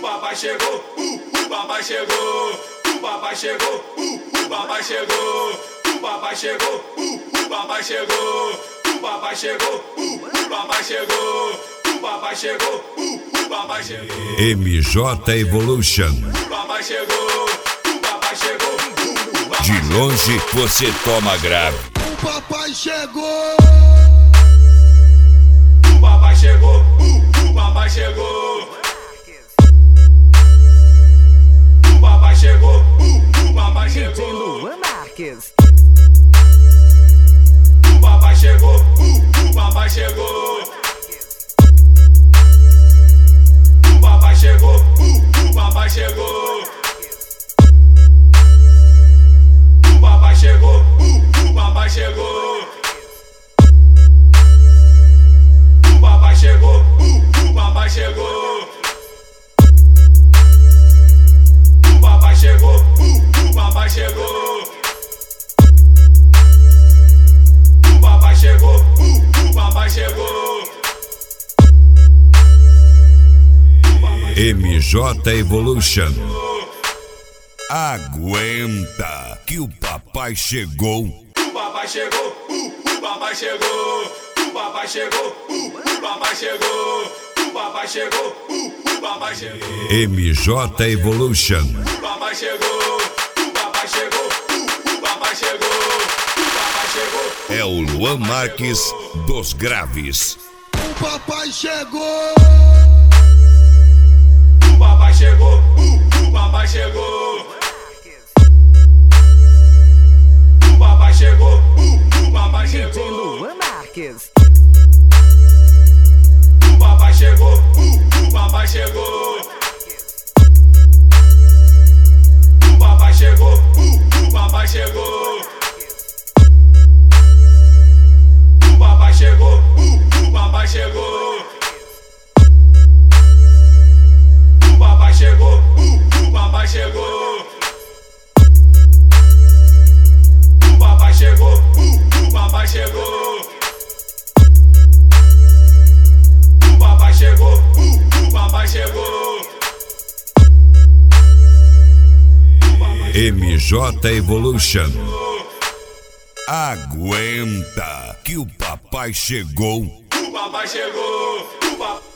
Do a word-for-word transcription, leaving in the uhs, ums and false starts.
papai chegou, uh, o papai chegou, o papai chegou, uh, o papai chegou, o papai chegou, uh, o papai chegou, o papai chegou, uh, o papai chegou, o papai chegou, uh, o papai chegou. M J Evolution. O papai chegou, o papai chegou, uh, o papai De longe você toma grave. O papai chegou. O papai chegou, uh, o papai chegou. O papai chegou, uh, o papai chegou. Luan Marques. O papai chegou, uh, o papai chegou. O papai chegou, uh, o papai chegou. O papai chegou, uh, o papai chegou. O papai chegou, uh, o papai chegou. O papai chegou, uh, o papai chegou. O papai chegou, uh, o papai chegou. M J Evolution. Aguenta que o papai chegou. O papai chegou, uh, o papai chegou. O papai chegou, uh, o papai chegou. O papai chegou, uh, o papai chegou. M J Evolution. O papai chegou, o papai chegou, uh, o papai chegou. O papai chegou. É o Luan Marques dos Graves. O papai chegou. O papai chegou, uh, o papai chegou. O papai chegou, uh, o papai chegou. Luan Marques. O papai chegou, uh, o papai chegou. O papai chegou, uh, o papai chegou. O papai chegou, uh, o papai chegou. O papai chegou, uh, o papai chegou. O papai chegou, uh, o papai chegou. O papai chegou, uh, o papai chegou. M J Evolution. Aguenta que o papai chegou. O papai chegou, o papai